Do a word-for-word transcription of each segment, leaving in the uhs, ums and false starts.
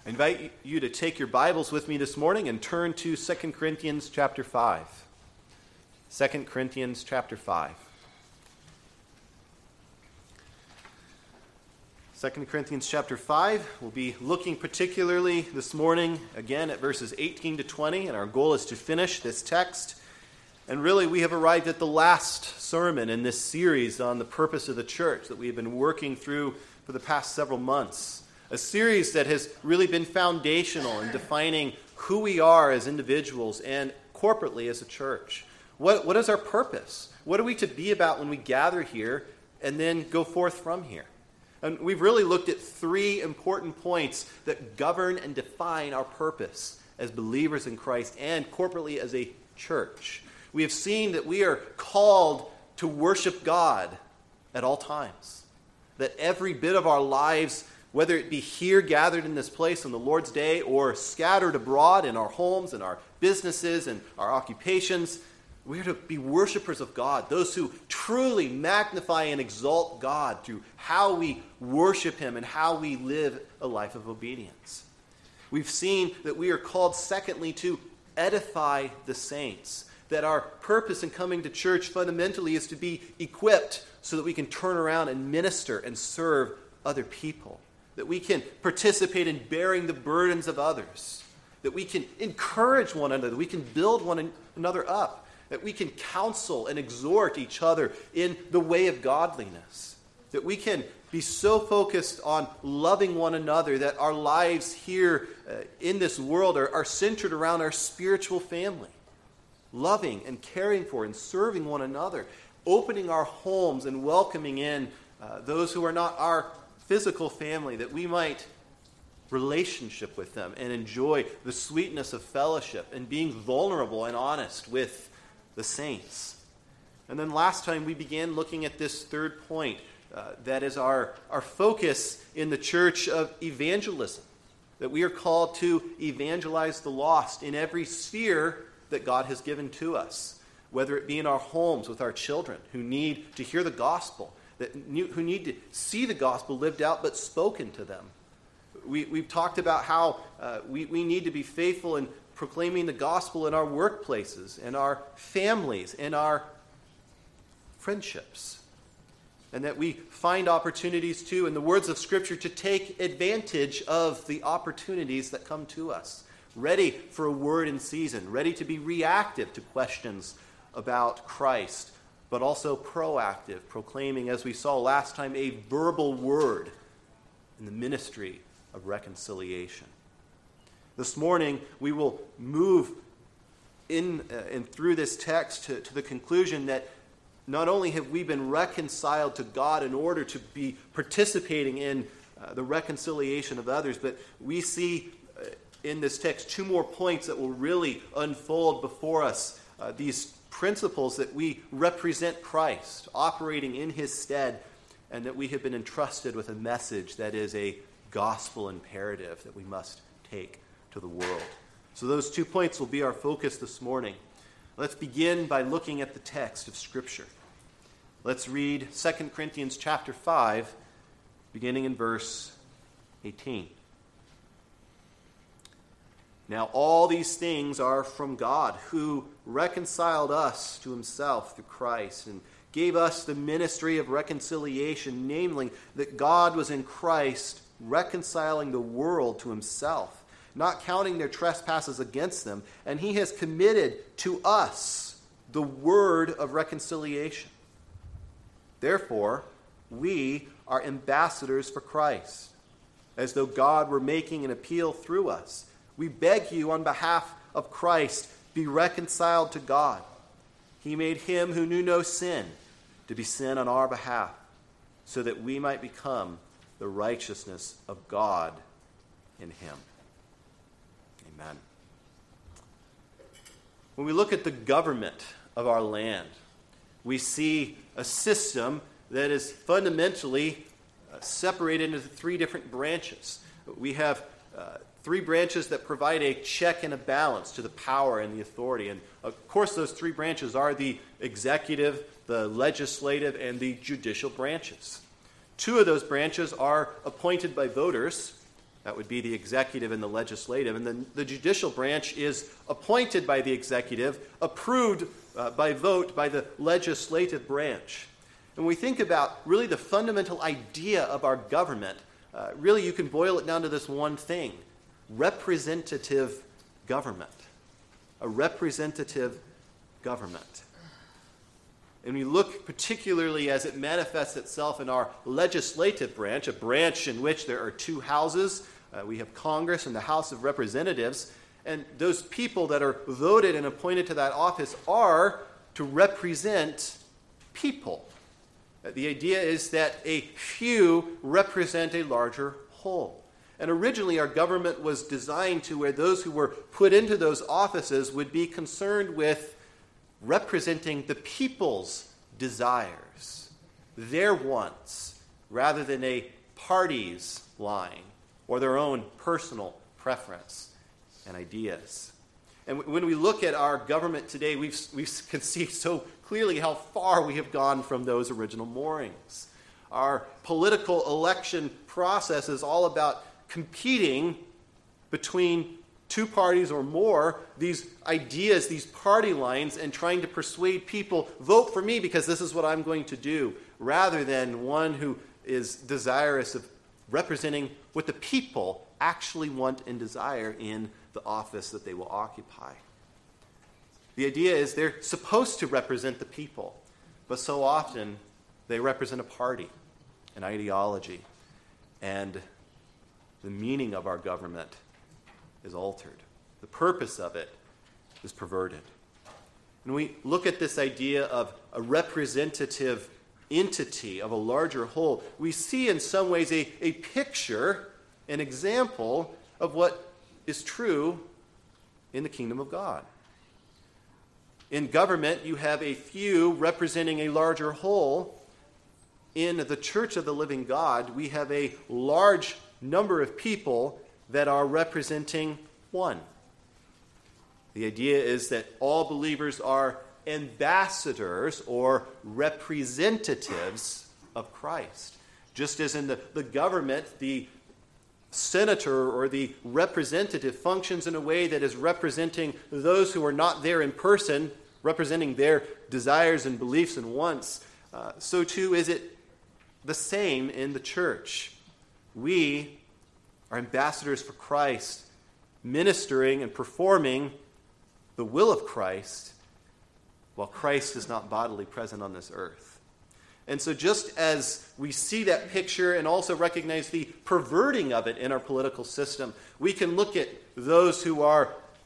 I invite you to take your Bibles with me this morning and turn to Second Corinthians chapter five. Second Corinthians chapter five. Second Corinthians chapter five, we'll be looking particularly this morning again at verses eighteen to twenty, and our goal is to finish this text. And really, we have arrived at the last sermon in this series on the purpose of the church that we have been working through for the past several months. A series that has really been foundational in defining who we are as individuals and corporately as a church. What, what is our purpose? What are we to be about when we gather here and then go forth from here? And we've really looked at three important points that govern and define our purpose as believers in Christ and corporately as a church. We have seen that we are called to worship God at all times. That every bit of our lives, whether it be here gathered in this place on the Lord's Day or scattered abroad in our homes and our businesses and our occupations, we are to be worshipers of God, those who truly magnify and exalt God through how we worship Him and how we live a life of obedience. We've seen that we are called, secondly, to edify the saints, that our purpose in coming to church fundamentally is to be equipped so that we can turn around and minister and serve other people, that we can participate in bearing the burdens of others, that we can encourage one another, that we can build one another up, that we can counsel and exhort each other in the way of godliness, that we can be so focused on loving one another that our lives here uh, in this world are, are centered around our spiritual family, loving and caring for and serving one another, opening our homes and welcoming in uh, those who are not our physical family, that we might relationship with them and enjoy the sweetness of fellowship and being vulnerable and honest with the saints. And then last time we began looking at this third point, uh, that is our, our focus in the church of evangelism, that we are called to evangelize the lost in every sphere that God has given to us, whether it be in our homes with our children who need to hear the gospel, that who need to see the gospel lived out but spoken to them. We, we've talked about how uh, we, we need to be faithful in proclaiming the gospel in our workplaces, in our families, in our friendships. And that we find opportunities too, in the words of Scripture, to take advantage of the opportunities that come to us. Ready for a word in season, ready to be reactive to questions about Christ, but also proactive, proclaiming, as we saw last time, a verbal word in the ministry of reconciliation. This morning, we will move in uh, and through this text to, to the conclusion that not only have we been reconciled to God in order to be participating in uh, the reconciliation of others, but we see uh, in this text two more points that will really unfold before us, uh, these principles that we represent Christ, operating in His stead, and that we have been entrusted with a message that is a gospel imperative that we must take to the world. So those two points will be our focus this morning. Let's begin by looking at the text of Scripture. Let's read Second Corinthians chapter five, beginning in verse eighteen. Now all these things are from God, who reconciled us to Himself through Christ and gave us the ministry of reconciliation, namely that God was in Christ reconciling the world to Himself, not counting their trespasses against them, and He has committed to us the word of reconciliation. Therefore, we are ambassadors for Christ, as though God were making an appeal through us. We beg you on behalf of Christ, be reconciled to God. He made Him who knew no sin to be sin on our behalf, so that we might become the righteousness of God in Him. Amen. When we look at the government of our land, we see a system that is fundamentally uh, separated into three different branches. We have uh, three branches that provide a check and a balance to the power and the authority. And of course, those three branches are the executive, the legislative, and the judicial branches. Two of those branches are appointed by voters, That would be the executive and the legislative. And then the judicial branch is appointed by the executive, approved uh, by vote by the legislative branch. And when we think about really the fundamental idea of our government, uh, really you can boil it down to this one thing: representative government. A representative government. And we look particularly as it manifests itself in our legislative branch, a branch in which there are two houses. Uh, we have Congress and the House of Representatives. And those people that are voted and appointed to that office are to represent people. Uh, the idea is that a few represent a larger whole. And originally our government was designed to where those who were put into those offices would be concerned with representing the people's desires, their wants, rather than a party's line or their own personal preference and ideas. And when we look at our government today, we've, we can see so clearly how far we have gone from those original moorings. Our political election process is all about competing between two parties or more, these ideas, these party lines, and trying to persuade people, vote for me because this is what I'm going to do, rather than one who is desirous of representing what the people actually want and desire in the office that they will occupy. The idea is they're supposed to represent the people, but so often they represent a party, an ideology, and the meaning of our government is altered. The purpose of it is perverted. And we look at this idea of a representative entity of a larger whole, we see in some ways a, a picture, an example of what is true in the kingdom of God. In government, you have a few representing a larger whole. In the church of the living God, we have a large number of people that are representing one. The idea is that all believers are ambassadors or representatives of Christ. Just as in the, the government, the senator or the representative functions in a way that is representing those who are not there in person, representing their desires and beliefs and wants, uh, so too is it the same in the church. We are ambassadors for Christ, ministering and performing the will of Christ while Christ is not bodily present on this earth. And so just as we see that picture and also recognize the perverting of it in our political system, we can look at those who are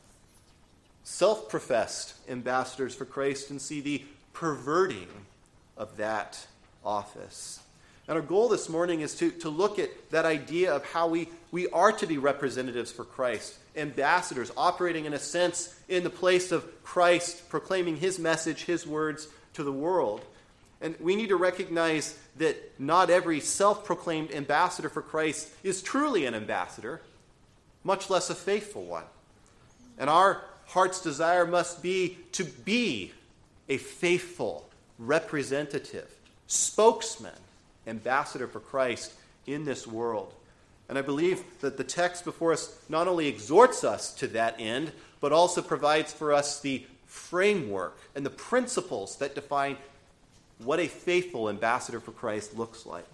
self-professed ambassadors for Christ and see the perverting of that office. And our goal this morning is to, to look at that idea of how we, we are to be representatives for Christ, ambassadors, operating in a sense in the place of Christ, proclaiming his message, his words to the world. And we need to recognize that not every self-proclaimed ambassador for Christ is truly an ambassador, much less a faithful one. And our heart's desire must be to be a faithful representative, spokesman, ambassador for Christ in this world. And I believe that the text before us not only exhorts us to that end, but also provides for us the framework and the principles that define what a faithful ambassador for Christ looks like.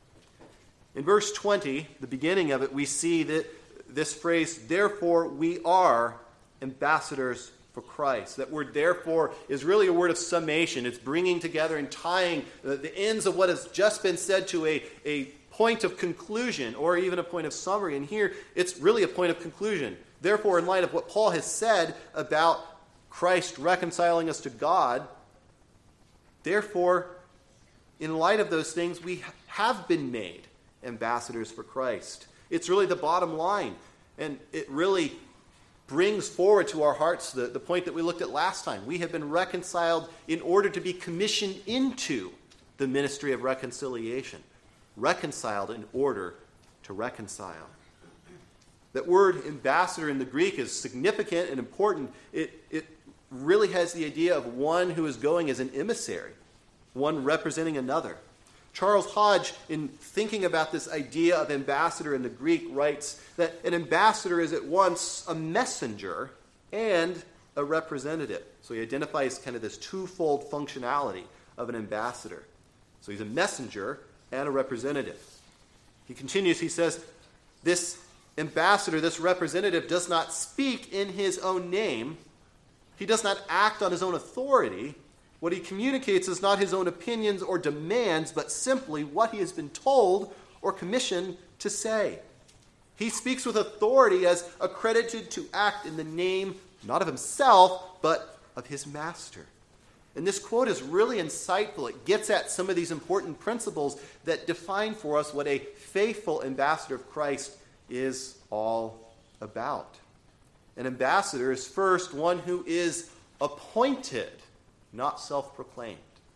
In verse twenty, the beginning of it, we see that this phrase, therefore we are ambassadors for Christ. That word therefore is really a word of summation. It's bringing together and tying the, the ends of what has just been said to a, a point of conclusion or even a point of summary. And here it's really a point of conclusion. Therefore, in light of what Paul has said about Christ reconciling us to God, therefore, in light of those things, we have been made ambassadors for Christ. It's really the bottom line. And it really brings forward to our hearts the, the point that we looked at last time. We have been reconciled in order to be commissioned into the ministry of reconciliation. Reconciled in order to reconcile. That word ambassador in the Greek is significant and important. It, it really has the idea of one who is going as an emissary, one representing another. Charles Hodge, in thinking about this idea of ambassador in the Greek, writes that an ambassador is at once a messenger and a representative. So he identifies kind of this twofold functionality of an ambassador. So he's a messenger and a representative. He continues, he says, this ambassador, this representative, does not speak in his own name. He does not act on his own authority. What he communicates is not his own opinions or demands, but simply what he has been told or commissioned to say. He speaks with authority as accredited to act in the name, not of himself, but of his master. And this quote is really insightful. It gets at some of these important principles that define for us what a faithful ambassador of Christ is all about. An ambassador is first one who is appointed, not self-proclaimed.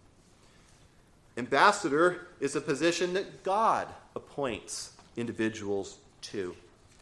Ambassador is a position that God appoints individuals to,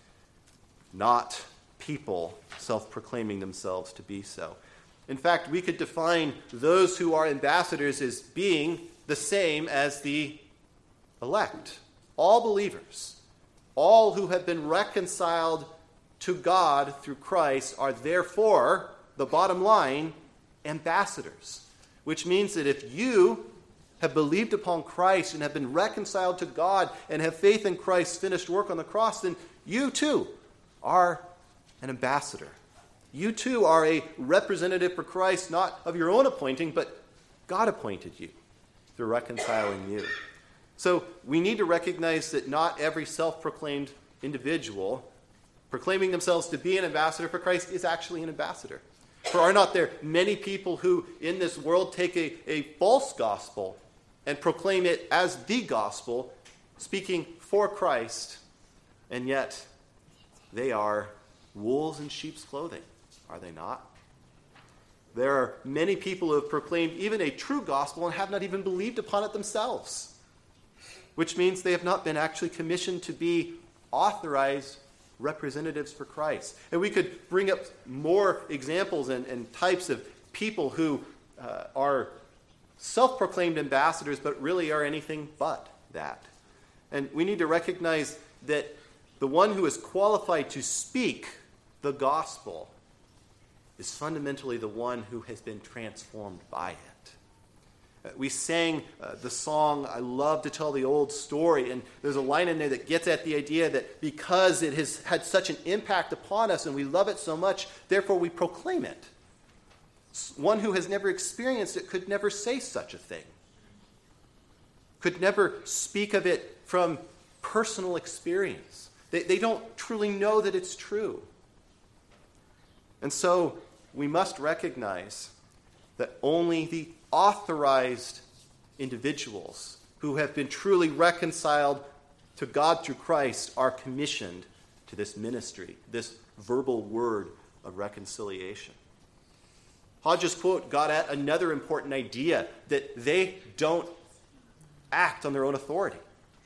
not people self-proclaiming themselves to be so. In fact, we could define those who are ambassadors as being the same as the elect. All believers, all who have been reconciled to God through Christ are therefore, the bottom line, ambassadors. Which means that if you have believed upon Christ and have been reconciled to God and have faith in Christ's finished work on the cross, then you too are an ambassador. You too are a representative for Christ, not of your own appointing, but God appointed you through reconciling you. So we need to recognize that not every self-proclaimed individual proclaiming themselves to be an ambassador for Christ is actually an ambassador. For are not there many people who in this world take a, a false gospel and proclaim it as the gospel, speaking for Christ, and yet they are wolves in sheep's clothing, are they not? There are many people who have proclaimed even a true gospel and have not even believed upon it themselves, which means they have not been actually commissioned to be authorized representatives for Christ. And we could bring up more examples and, and types of people who uh, are self-proclaimed ambassadors, but really are anything but that. And we need to recognize that the one who is qualified to speak the gospel is fundamentally the one who has been transformed by it. Uh, we sang uh, the song, I Love to Tell the Old Story, and there's a line in there that gets at the idea that because it has had such an impact upon us and we love it so much, therefore we proclaim it. One who has never experienced it could never say such a thing, could never speak of it from personal experience. They, they don't truly know that it's true. And so we must recognize that only the authorized individuals who have been truly reconciled to God through Christ are commissioned to this ministry, this verbal word of reconciliation. Hodge's quote got at another important idea, that they don't act on their own authority,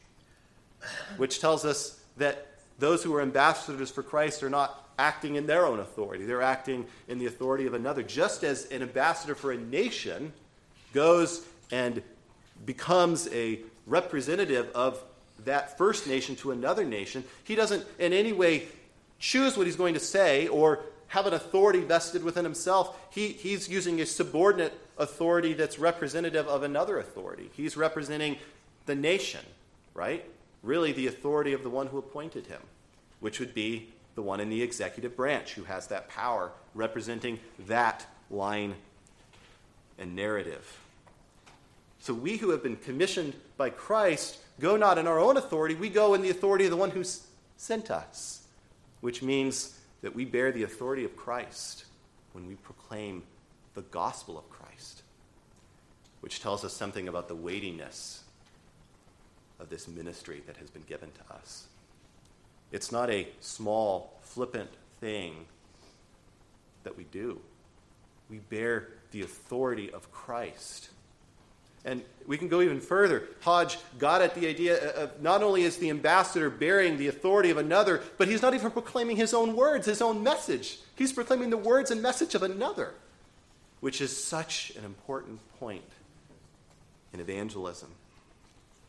which tells us that those who are ambassadors for Christ are not acting in their own authority. They're acting in the authority of another. Just as an ambassador for a nation goes and becomes a representative of that first nation to another nation, he doesn't in any way choose what he's going to say or have an authority vested within himself. He, he's using a subordinate authority that's representative of another authority. He's representing the nation, right? Really the authority of the one who appointed him, which would be the one in the executive branch who has that power, representing that line and narrative. So we who have been commissioned by Christ go not in our own authority, we go in the authority of the one who sent us, which means that we bear the authority of Christ when we proclaim the gospel of Christ, which tells us something about the weightiness of this ministry that has been given to us. It's not a small, flippant thing that we do. We bear the authority of Christ. And we can go even further. Hodge got at the idea of not only is the ambassador bearing the authority of another, but he's not even proclaiming his own words, his own message. He's proclaiming the words and message of another, which is such an important point in evangelism.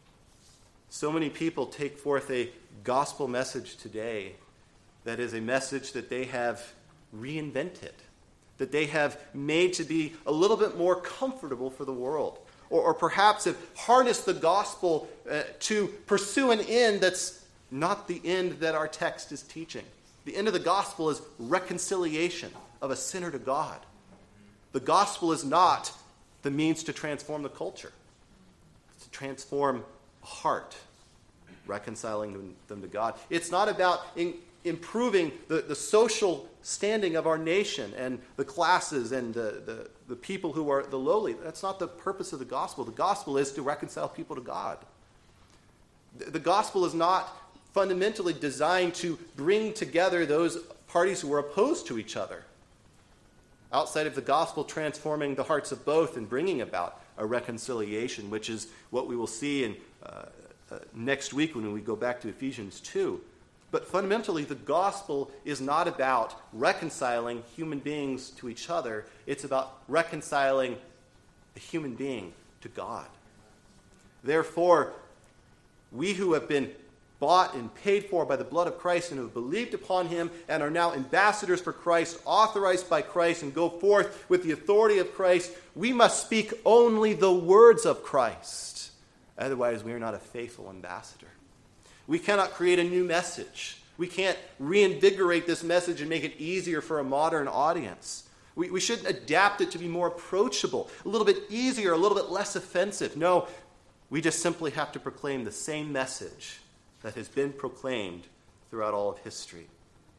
So many people take forth a gospel message today that is a message that they have reinvented, that they have made to be a little bit more comfortable for the world, or, or perhaps have harnessed the gospel uh, to pursue an end that's not the end that our text is teaching. The end of the gospel is reconciliation of a sinner to God. The gospel is not the means to transform the culture. It's to transform a heart, reconciling them to God. It's not about in, improving the, the social standing of our nation and the classes and the, the, the people who are the lowly. That's not the purpose of the gospel. The gospel is to reconcile people to God. The, the gospel is not fundamentally designed to bring together those parties who are opposed to each other. Outside of the gospel transforming the hearts of both and bringing about a reconciliation, which is what we will see in uh, uh, next week when we go back to Ephesians two. But fundamentally, the gospel is not about reconciling human beings to each other. It's about reconciling a human being to God. Therefore, we who have been bought and paid for by the blood of Christ and who have believed upon him and are now ambassadors for Christ, authorized by Christ, and go forth with the authority of Christ, we must speak only the words of Christ. Otherwise, we are not a faithful ambassador. We cannot create a new message. We can't reinvigorate this message and make it easier for a modern audience. We, we shouldn't adapt it to be more approachable, a little bit easier, a little bit less offensive. No, we just simply have to proclaim the same message that has been proclaimed throughout all of history.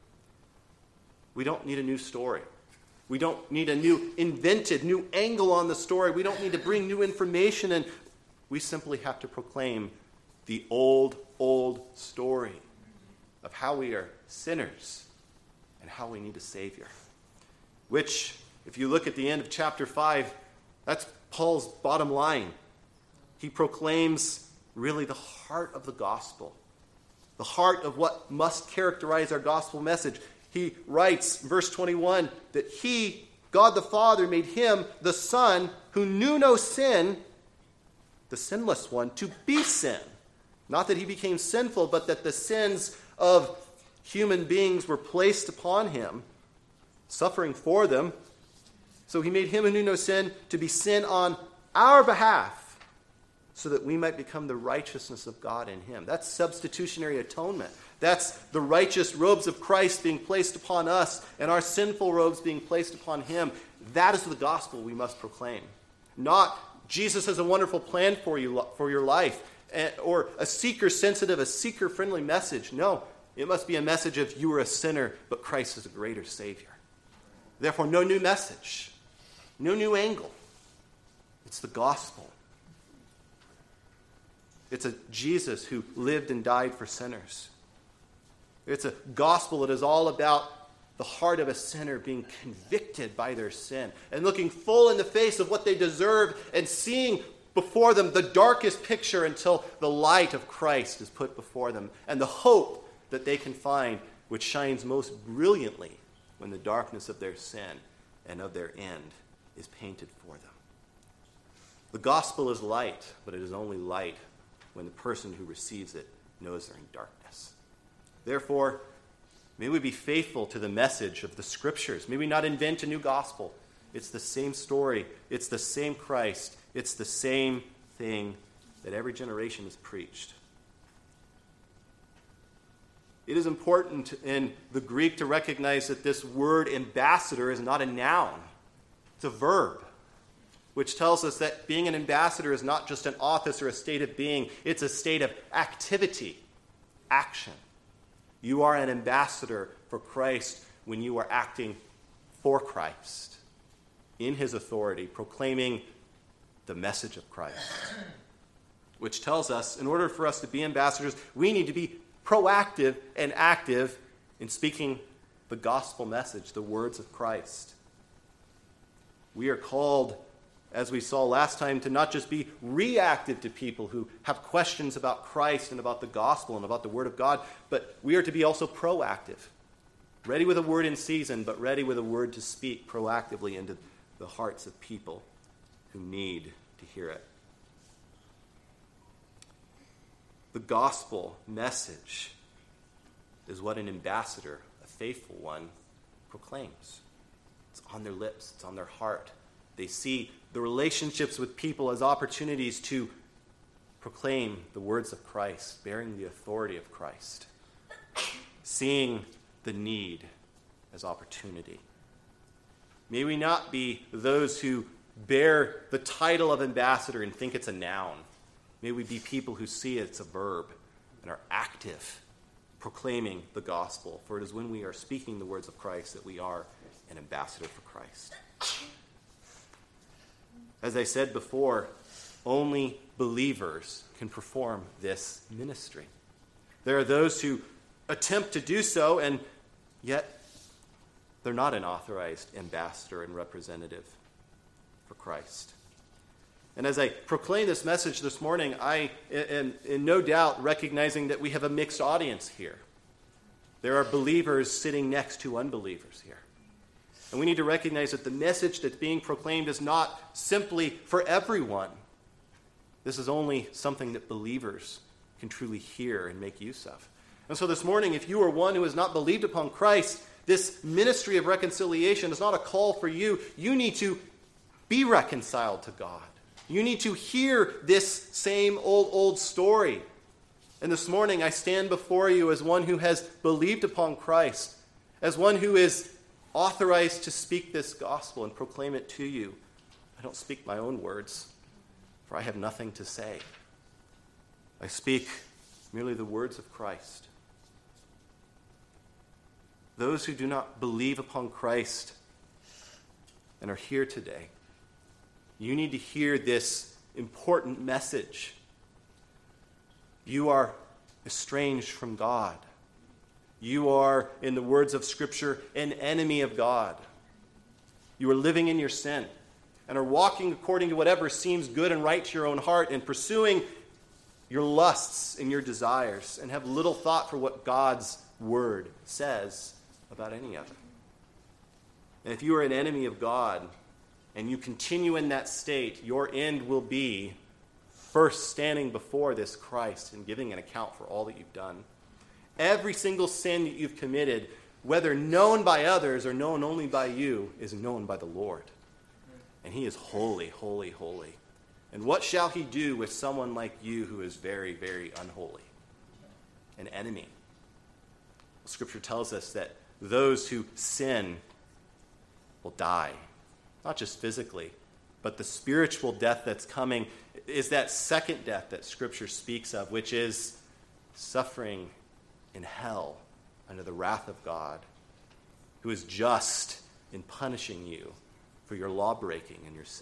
We don't need a new story. We don't need a new invented, new angle on the story. We don't need to bring new information in. We simply have to proclaim the old, old story of how we are sinners and how we need a Savior. Which, if you look at the end of chapter five, that's Paul's bottom line. He proclaims really the heart of the gospel, the heart of what must characterize our gospel message. He writes, verse twenty-one, that he, God the Father, made him, the Son, who knew no sin, the sinless one, to be sin. Not that he became sinful, but that the sins of human beings were placed upon him, suffering for them. So he made him who knew no sin to be sin on our behalf, so that we might become the righteousness of God in him. That's substitutionary atonement. That's the righteous robes of Christ being placed upon us and our sinful robes being placed upon him. That is the gospel we must proclaim. Not Jesus has a wonderful plan for you, for your life, or a seeker-sensitive, a seeker-friendly message. No, it must be a message of you are a sinner, but Christ is a greater Savior. Therefore, no new message, no new angle. It's the gospel. It's a Jesus who lived and died for sinners. It's a gospel that is all about the heart of a sinner being convicted by their sin and looking full in the face of what they deserve and seeing before them the darkest picture until the light of Christ is put before them and the hope that they can find, which shines most brilliantly when the darkness of their sin and of their end is painted for them. The gospel is light, but it is only light when the person who receives it knows they're in darkness. Therefore, may we be faithful to the message of the Scriptures. May we not invent a new gospel. It's the same story. It's the same Christ. It's the same thing that every generation has preached. It is important in the Greek to recognize that this word ambassador is not a noun. It's a verb, which tells us that being an ambassador is not just an office or a state of being. It's a state of activity, action. You are an ambassador for Christ when you are acting for Christ, in his authority, proclaiming the message of Christ. Which tells us, in order for us to be ambassadors, we need to be proactive and active in speaking the gospel message, the words of Christ. We are called, as we saw last time, to not just be reactive to people who have questions about Christ and about the gospel and about the word of God, but we are to be also proactive. Ready with a word in season, but ready with a word to speak proactively into the hearts of people who need to hear it. The The gospel message is what an ambassador, a faithful one, proclaims. It's on their lips. It's on their heart. They see the relationships with people as opportunities to proclaim the words of Christ, bearing the authority of Christ, seeing the need as opportunity. May we not be those who bear the title of ambassador and think it's a noun. May we be people who see it's a verb and are active, proclaiming the gospel. For it is when we are speaking the words of Christ that we are an ambassador for Christ. As I said before, only believers can perform this ministry. There are those who attempt to do so, and yet they're not an authorized ambassador and representative for Christ. And as I proclaim this message this morning, I am in no doubt recognizing that we have a mixed audience here. There are believers sitting next to unbelievers here. And we need to recognize that the message that's being proclaimed is not simply for everyone. This is only something that believers can truly hear and make use of. And so this morning, if you are one who has not believed upon Christ, this ministry of reconciliation is not a call for you. You need to be reconciled to God. You need to hear this same old, old story. And this morning, I stand before you as one who has believed upon Christ, as one who is authorized to speak this gospel and proclaim it to you. I don't speak my own words, for I have nothing to say. I speak merely the words of Christ. Those who do not believe upon Christ and are here today, you need to hear this important message. You are estranged from God. You are, in the words of Scripture, an enemy of God. You are living in your sin and are walking according to whatever seems good and right to your own heart and pursuing your lusts and your desires and have little thought for what God's word says about any of it. And if you are an enemy of God and you continue in that state, your end will be first standing before this Christ and giving an account for all that you've done. Every single sin that you've committed, whether known by others or known only by you, is known by the Lord. And he is holy, holy, holy. And what shall he do with someone like you who is very, very unholy? An enemy. Scripture tells us that those who sin will die. Not just physically, but the spiritual death that's coming is that second death that Scripture speaks of, which is suffering in hell under the wrath of God, who is just in punishing you for your law-breaking and your sin.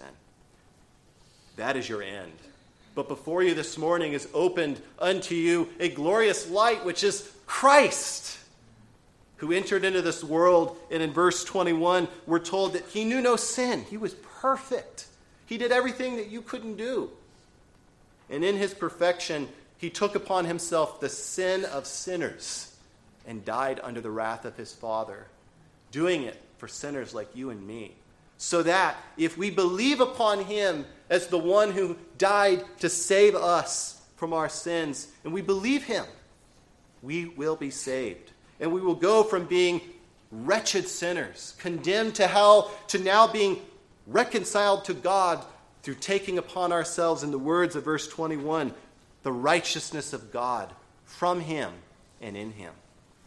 That is your end. But before you this morning is opened unto you a glorious light, which is Christ, who entered into this world. And in verse twenty-one, we're told that he knew no sin. He was perfect. He did everything that you couldn't do. And in his perfection, he took upon himself the sin of sinners and died under the wrath of his Father, doing it for sinners like you and me. So that if we believe upon him as the one who died to save us from our sins, and we believe him, we will be saved. And we will go from being wretched sinners, condemned to hell, to now being reconciled to God through taking upon ourselves, in the words of verse twenty-one, the righteousness of God from him and in him.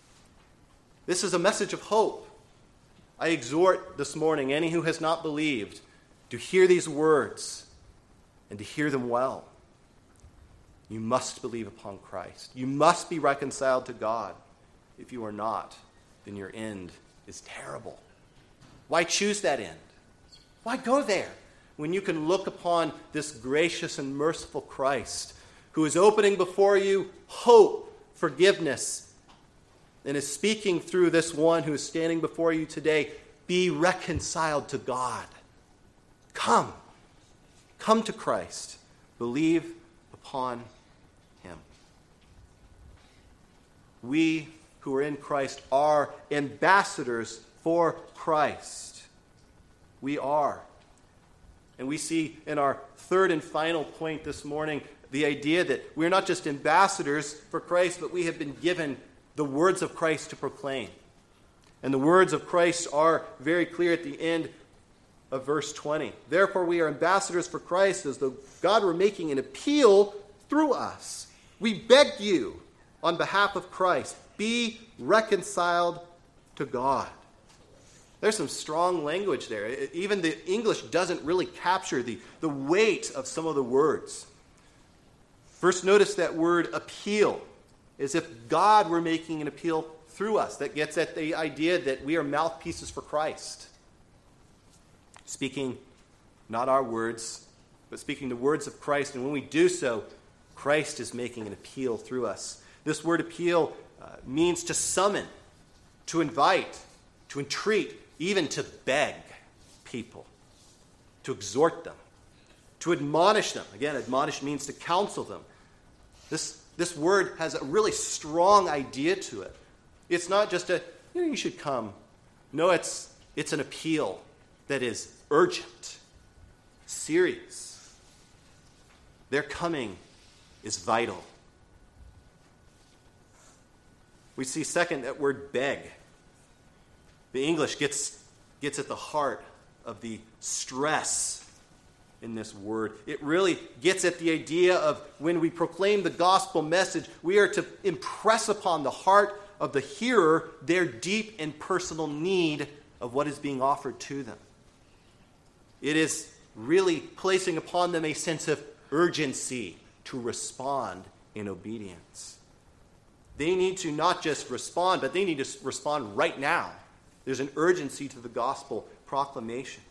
This is a message of hope. I exhort this morning any who has not believed to hear these words and to hear them well. You must believe upon Christ. You must be reconciled to God. If you are not, then your end is terrible. Why choose that end? Why go there when you can look upon this gracious and merciful Christ who is opening before you hope, forgiveness, and is speaking through this one who is standing before you today? Be reconciled to God. Come. Come to Christ. Believe upon him. We who are in Christ are ambassadors for Christ. We are. And we see in our third and final point this morning the idea that we're not just ambassadors for Christ, but we have been given the words of Christ to proclaim. And the words of Christ are very clear at the end of verse twenty. Therefore, we are ambassadors for Christ, as though God were making an appeal through us. We beg you, on behalf of Christ, be reconciled to God. There's some strong language there. Even the English doesn't really capture the, the weight of some of the words. First, notice that word appeal, as if God were making an appeal through us. That gets at the idea that we are mouthpieces for Christ. Speaking not our words, but speaking the words of Christ. And when we do so, Christ is making an appeal through us. This word appeal uh, means to summon, to invite, to entreat, even to beg people, to exhort them, to admonish them. Again, admonish means to counsel them. This, this word has a really strong idea to it. It's not just a, you know, you should come. No, it's, it's an appeal that is urgent, serious. Their coming is vital. We see, second, that word beg. The English gets, gets at the heart of the stress in this word. It really gets at the idea of when we proclaim the gospel message, we are to impress upon the heart of the hearer their deep and personal need of what is being offered to them. It is really placing upon them a sense of urgency to respond in obedience. They need to not just respond, but they need to respond right now. There's an urgency to the gospel proclamation.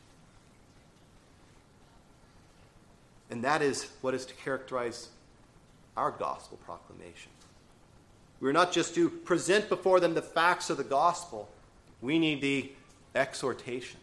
And that is what is to characterize our gospel proclamation. We're not just to present before them the facts of the gospel. We need the exhortation.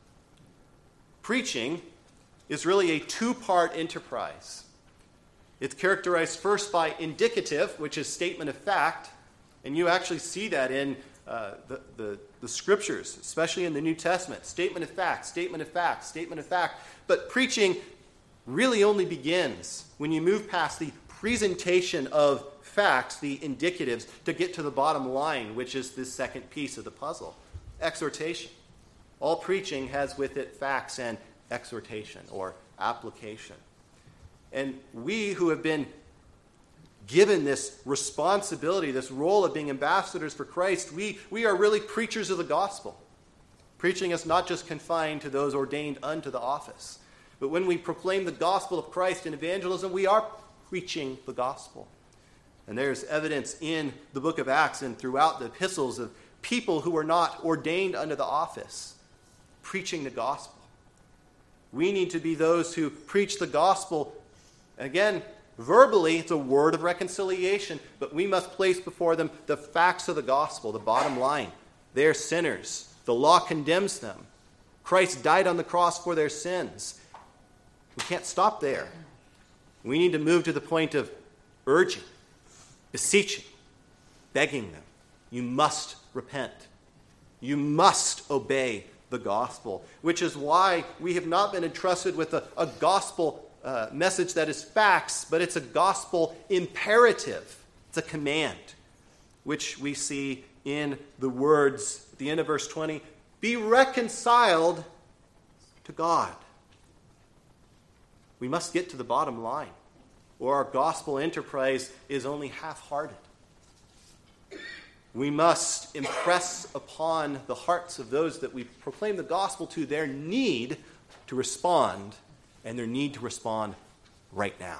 Preaching is really a two-part enterprise. It's characterized first by indicative, which is statement of fact, and you actually see that in uh, the, the, the scriptures, especially in the New Testament. Statement of fact, statement of fact, statement of fact. But preaching really only begins when you move past the presentation of facts, the indicatives, to get to the bottom line, which is this second piece of the puzzle, exhortation. All preaching has with it facts and exhortation or application. And we who have been given this responsibility, this role of being ambassadors for Christ, we, we are really preachers of the gospel. Preaching is not just confined to those ordained unto the office. But when we proclaim the gospel of Christ in evangelism, we are preaching the gospel. And there's evidence in the book of Acts and throughout the epistles of people who are not ordained unto the office preaching the gospel. We need to be those who preach the gospel. Again, verbally, it's a word of reconciliation, but we must place before them the facts of the gospel, the bottom line. They are sinners. The law condemns them. Christ died on the cross for their sins. We can't stop there. We need to move to the point of urging, beseeching, begging them. You must repent. You must obey the gospel, which is why we have not been entrusted with a, a gospel uh, message that is facts, but it's a gospel imperative. It's a command, which we see in the words at the end of verse twenty, be reconciled to God. We must get to the bottom line, or our gospel enterprise is only half-hearted. We must impress upon the hearts of those that we proclaim the gospel to their need to respond, and their need to respond right now.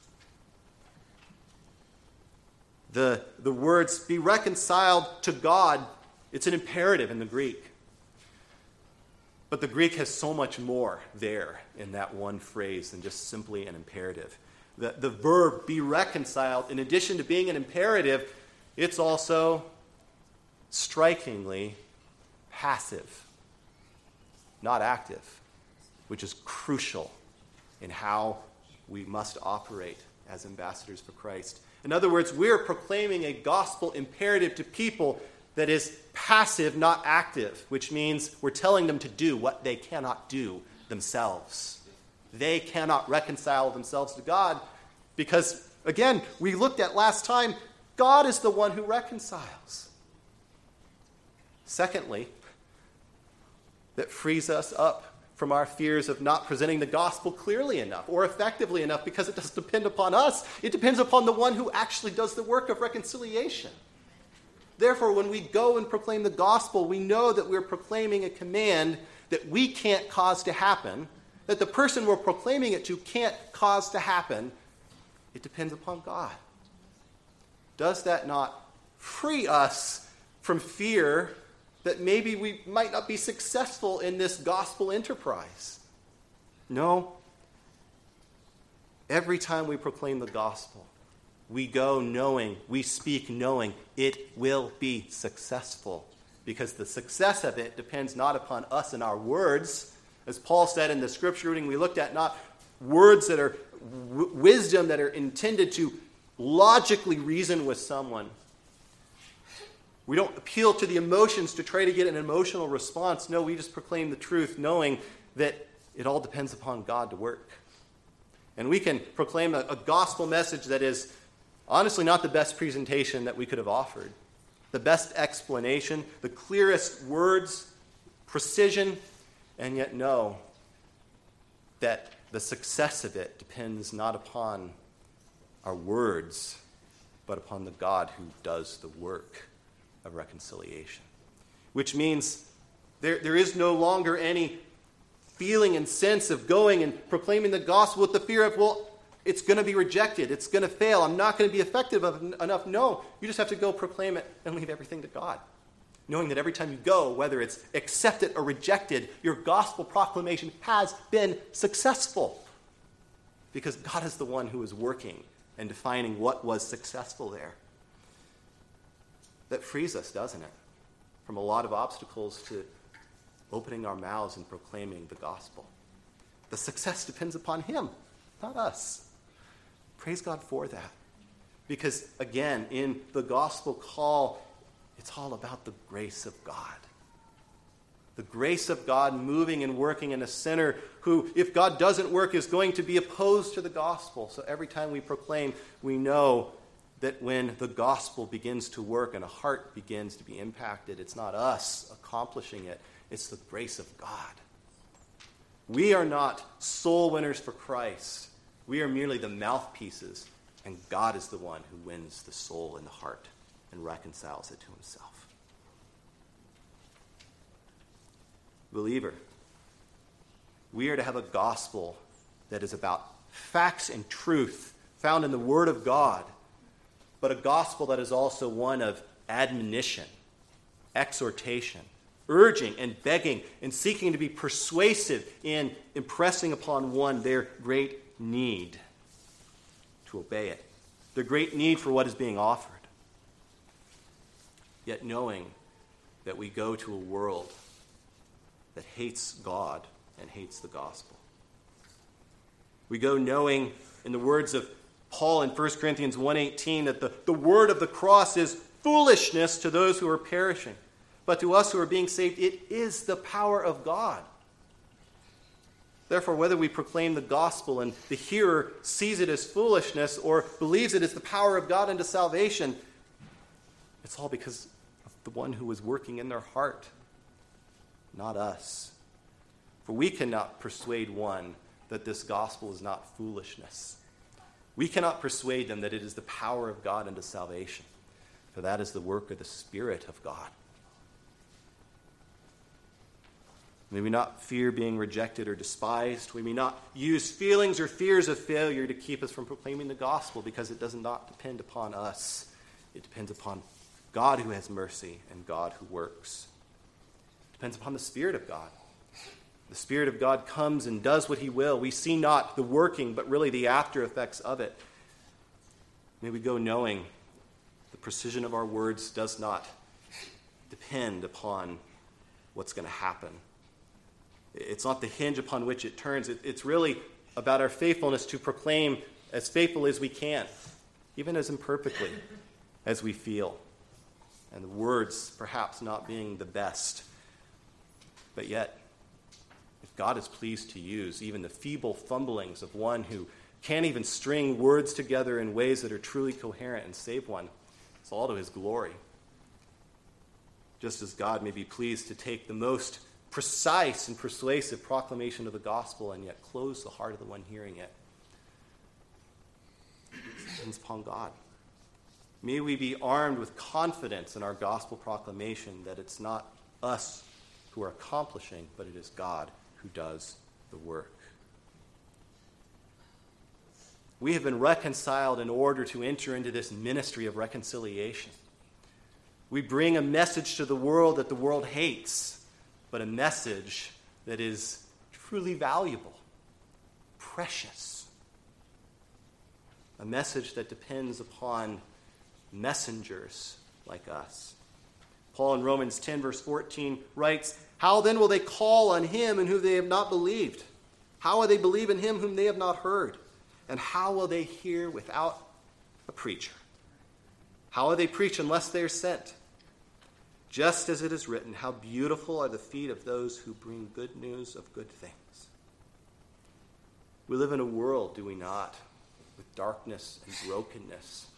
The, the words, be reconciled to God, it's an imperative in the Greek. But the Greek has so much more there in that one phrase than just simply an imperative. The, the verb, be reconciled, in addition to being an imperative, it's also strikingly passive, not active, which is crucial in how we must operate as ambassadors for Christ. In other words, we're proclaiming a gospel imperative to people that is passive, not active, which means we're telling them to do what they cannot do themselves. They cannot reconcile themselves to God. Because, again, we looked at last time, God is the one who reconciles. Secondly, that frees us up from our fears of not presenting the gospel clearly enough or effectively enough, because it doesn't depend upon us. It depends upon the one who actually does the work of reconciliation. Therefore, when we go and proclaim the gospel, we know that we're proclaiming a command that we can't cause to happen, that the person we're proclaiming it to can't cause to happen. It depends upon God. Does that not free us from fear that maybe we might not be successful in this gospel enterprise? No. Every time we proclaim the gospel, we go knowing, we speak knowing it will be successful, because the success of it depends not upon us and our words. As Paul said in the scripture reading we looked at, not words that are w- wisdom that are intended to logically reason with someone. We don't appeal to the emotions to try to get an emotional response. No, we just proclaim the truth knowing that it all depends upon God to work. And we can proclaim a, a gospel message that is honestly not the best presentation that we could have offered. The best explanation, the clearest words, precision, and yet know that the success of it depends not upon our words, but upon the God who does the work of reconciliation. Which means there, there is no longer any feeling and sense of going and proclaiming the gospel with the fear of, well, it's going to be rejected. It's going to fail. I'm not going to be effective enough. No, you just have to go proclaim it and leave everything to God. Knowing that every time you go, whether it's accepted or rejected, your gospel proclamation has been successful. Because God is the one who is working and defining what was successful there. That frees us, doesn't it, from a lot of obstacles to opening our mouths and proclaiming the gospel. The success depends upon Him, not us. Praise God for that. Because, again, in the gospel call, it's all about the grace of God. The grace of God moving and working in a sinner who, if God doesn't work, is going to be opposed to the gospel. So every time we proclaim, we know that when the gospel begins to work and a heart begins to be impacted, it's not us accomplishing it. It's the grace of God. We are not soul winners for Christ. We are merely the mouthpieces, and God is the one who wins the soul and the heart and reconciles it to Himself. Believer, we are to have a gospel that is about facts and truth found in the Word of God, but a gospel that is also one of admonition, exhortation, urging and begging and seeking to be persuasive in impressing upon one their great need to obey it, their great need for what is being offered. Yet knowing that we go to a world that hates God and hates the gospel. We go knowing, in the words of Paul in First Corinthians one eighteen, that the, the word of the cross is foolishness to those who are perishing. But to us who are being saved, it is the power of God. Therefore, whether we proclaim the gospel and the hearer sees it as foolishness or believes it is the power of God unto salvation, it's all because of the one who is working in their heart, not us. For we cannot persuade one that this gospel is not foolishness. We cannot persuade them that it is the power of God unto salvation, for that is the work of the Spirit of God. May we not fear being rejected or despised. We may not use feelings or fears of failure to keep us from proclaiming the gospel, because it does not depend upon us. It depends upon God who has mercy and God who works. It depends upon the Spirit of God. The Spirit of God comes and does what He will. We see not the working, but really the after effects of it. May we go knowing the precision of our words does not depend upon what's going to happen. It's not the hinge upon which it turns. It, it's really about our faithfulness to proclaim as faithful as we can, even as imperfectly as we feel. And the words perhaps not being the best. But yet, if God is pleased to use even the feeble fumblings of one who can't even string words together in ways that are truly coherent and save one. It's all to his glory. Just as God may be pleased to take the most precise and persuasive proclamation of the gospel and yet close the heart of the one hearing it. It depends upon God. May we be armed with confidence in our gospel proclamation that it's not us who are accomplishing, but it is God who does the work. We have been reconciled in order to enter into this ministry of reconciliation. We bring a message to the world that the world hates, but a message that is truly valuable, precious. A message that depends upon messengers like us. Paul in Romans ten, verse fourteen writes, "How then will they call on him in whom they have not believed? How will they believe in him whom they have not heard? And how will they hear without a preacher? How will they preach unless they are sent? Just as it is written, how beautiful are the feet of those who bring good news of good things." We live in a world, do we not, with darkness and brokenness.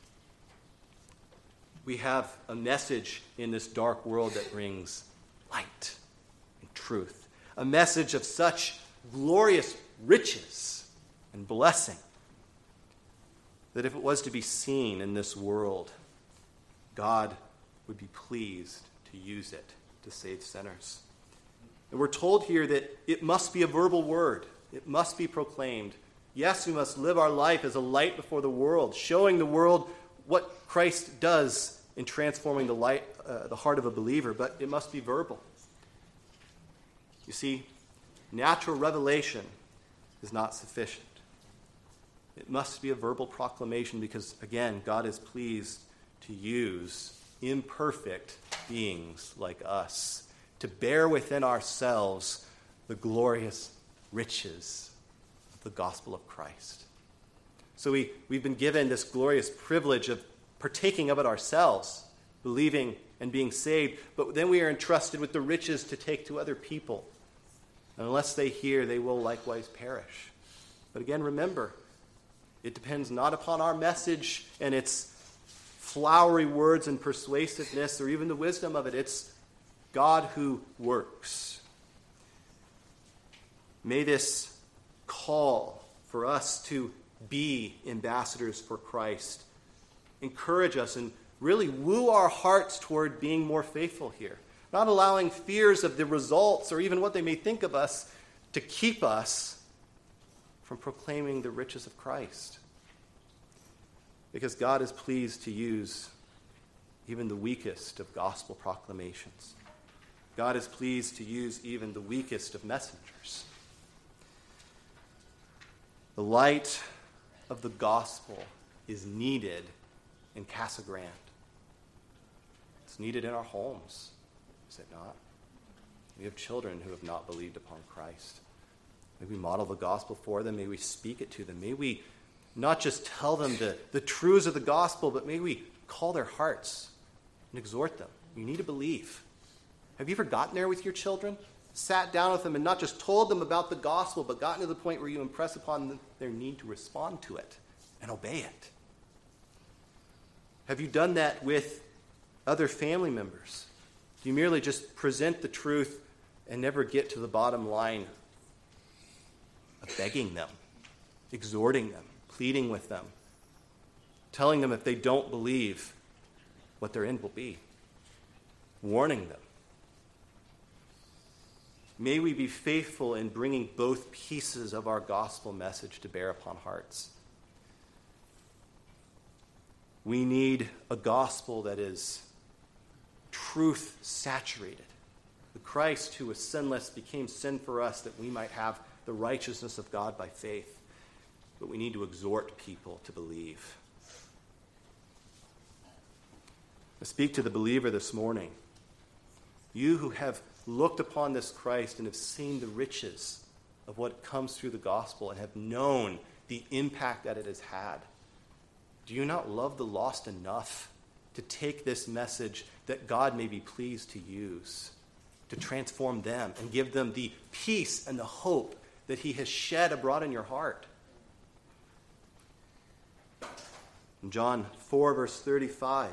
We have a message in this dark world that brings light and truth. A message of such glorious riches and blessing that if it was to be seen in this world, God would be pleased to use it to save sinners. And we're told here that it must be a verbal word. It must be proclaimed. Yes, we must live our life as a light before the world, showing the world what Christ does in transforming the light, uh, the heart of a believer, but it must be verbal. You see, natural revelation is not sufficient. It must be a verbal proclamation because, again, God is pleased to use imperfect beings like us to bear within ourselves the glorious riches of the gospel of Christ. So we, we've been given this glorious privilege of partaking of it ourselves, believing and being saved, but then we are entrusted with the riches to take to other people. And unless they hear, they will likewise perish. But again, remember, it depends not upon our message and its flowery words and persuasiveness or even the wisdom of it. It's God who works. May this call for us to be ambassadors for Christ encourage us and really woo our hearts toward being more faithful here. Not allowing fears of the results or even what they may think of us to keep us from proclaiming the riches of Christ. Because God is pleased to use even the weakest of gospel proclamations. God is pleased to use even the weakest of messengers. The light of the gospel is needed in Casa Grande. It's needed in our homes, is it not? We have children who have not believed upon Christ. May we model the gospel for them. May we speak it to them. May we not just tell them the, the truths of the gospel, but may we call their hearts and exhort them. You need to believe. Have you ever gotten there with your children? Sat down with them and not just told them about the gospel, but gotten to the point where you impress upon them their need to respond to it and obey it? Have you done that with other family members? Do you merely just present the truth and never get to the bottom line of begging them, exhorting them, pleading with them, telling them if they don't believe what their end will be, warning them? May we be faithful in bringing both pieces of our gospel message to bear upon hearts. We need a gospel that is truth-saturated. The Christ who was sinless became sin for us that we might have the righteousness of God by faith. But we need to exhort people to believe. I speak to the believer this morning. You who have looked upon this Christ and have seen the riches of what comes through the gospel and have known the impact that it has had. Do you not love the lost enough to take this message that God may be pleased to use to transform them and give them the peace and the hope that he has shed abroad in your heart? In John four, verse thirty-five,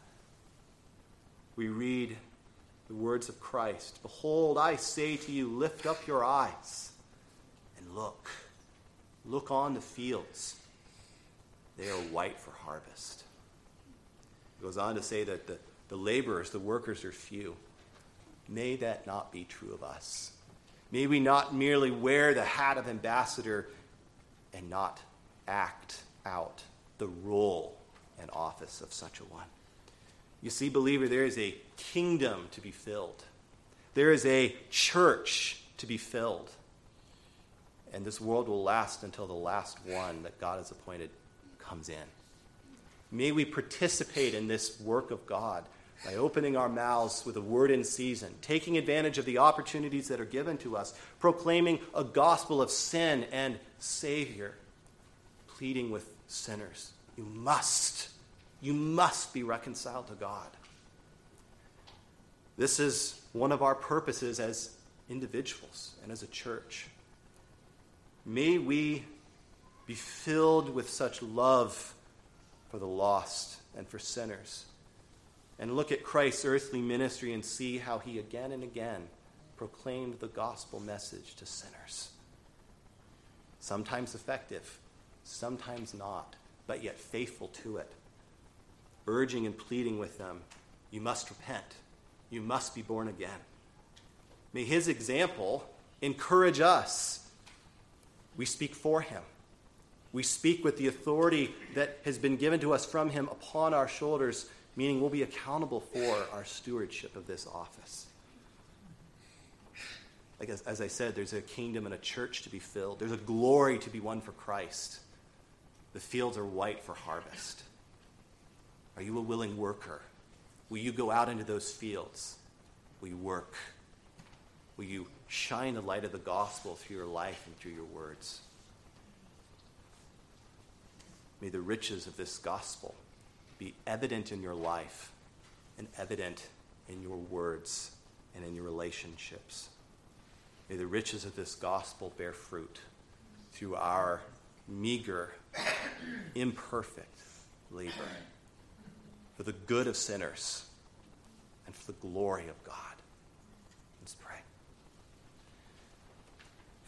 we read the words of Christ. Behold, I say to you, lift up your eyes and look. Look on the fields. They are white for harvest. He goes on to say that the, the laborers, the workers are few. May that not be true of us. May we not merely wear the hat of ambassador and not act out the role and office of such a one. You see, believer, there is a kingdom to be filled. There is a church to be filled. And this world will last until the last one that God has appointed comes in. May we participate in this work of God by opening our mouths with a word in season, taking advantage of the opportunities that are given to us, proclaiming a gospel of sin and Savior, pleading with sinners. You must, you must be reconciled to God. This is one of our purposes as individuals and as a church. May we be filled with such love for the lost and for sinners, and look at Christ's earthly ministry and see how he again and again proclaimed the gospel message to sinners. Sometimes effective, sometimes not, but yet faithful to it. Urging and pleading with them, you must repent. You must be born again. May his example encourage us. We speak for him. We speak with the authority that has been given to us from him upon our shoulders, meaning we'll be accountable for our stewardship of this office. Like as, as I said, there's a kingdom and a church to be filled. There's a glory to be won for Christ. The fields are white for harvest. Are you a willing worker? Will you go out into those fields? Will you work? Will you shine the light of the gospel through your life and through your words? May the riches of this gospel be evident in your life and evident in your words and in your relationships. May the riches of this gospel bear fruit through our meager, imperfect labor for the good of sinners and for the glory of God.